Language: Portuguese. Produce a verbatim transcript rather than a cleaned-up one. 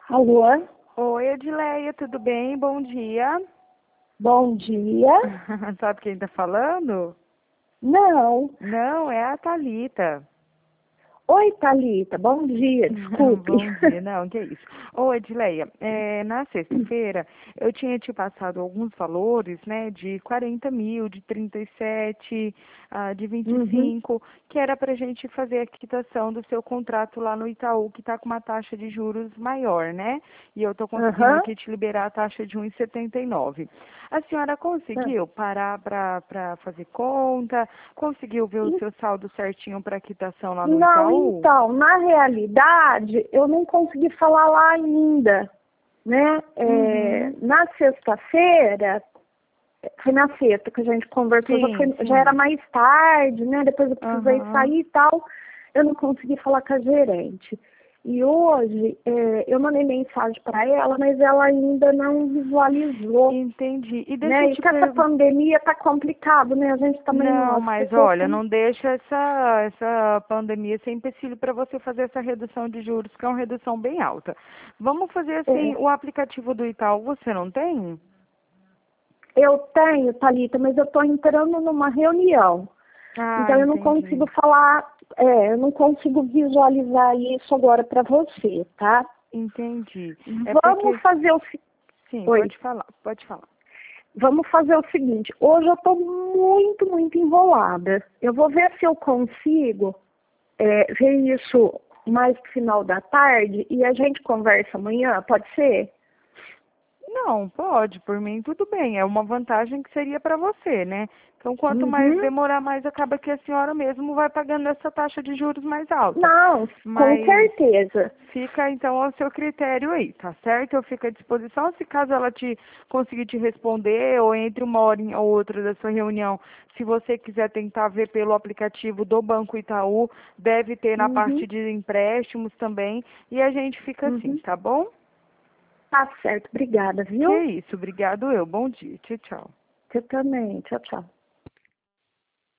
Alô? Oi, Edileia, tudo bem? Bom dia. Bom dia. Sabe quem tá falando? Não. Não, é a Thalita. Oi, Thalita. Bom dia. Desculpe. Bom dia, não, que isso. Ô, Edileia, é, na sexta-feira eu tinha te passado alguns valores, né, de quarenta mil, de trinta e sete, ah, de vinte e Uhum. cinco, que era pra gente fazer a quitação do seu contrato lá no Itaú, que tá com uma taxa de juros maior, né? E eu tô conseguindo Aham. aqui te liberar a taxa de um vírgula setenta e nove. A senhora conseguiu parar pra, pra fazer conta? Conseguiu ver o seu saldo certinho pra quitação lá no Não, Itaú? então, na realidade, eu não consegui falar lá ainda, né? É, Uhum. na sexta-feira, foi na sexta que a gente conversou, já, Sim, foi- já era sim. mais tarde, né? Depois eu precisei Aham. sair e tal, eu não consegui falar com a gerente. E hoje, é, eu mandei mensagem para ela, mas ela ainda não visualizou, Entendi. E deixa eu né? E te que essa perguntar. pandemia tá complicado, né? A gente também não, Não, as mas pessoas olha, estão... não deixa essa, essa pandemia ser empecilho para você fazer essa redução de juros, que é uma redução bem alta. Vamos fazer assim, É, o aplicativo do Itaú você não tem? eu tenho, Thalita, mas eu estou entrando numa reunião. Ah, Então eu não entendi. consigo falar, é, eu não consigo visualizar isso agora para você, tá? Entendi. É Vamos porque, fazer o se- sim, Oi, pode falar, pode falar. vamos fazer o seguinte, hoje eu estou muito, muito enrolada. Eu vou ver se eu consigo é, ver isso mais no final da tarde e a gente conversa amanhã, pode ser? Não, pode, por mim tudo bem. É uma vantagem que seria para você, né? Então, quanto mais Uhum. demorar, mais acaba que a senhora mesmo vai pagando essa taxa de juros mais alta. Não, com Mas certeza. fica então ao seu critério aí, tá certo? Eu fico à disposição. Se caso ela te conseguir te responder, ou entre uma hora ou outra da sua reunião, se você quiser tentar ver pelo aplicativo do Banco Itaú, deve ter na Uhum. parte de empréstimos também. E a gente fica assim, Uhum. tá bom? Tá certo, obrigada, Que viu? isso, obrigado eu. Bom dia. Tchau, tchau. Você também, tchau, tchau.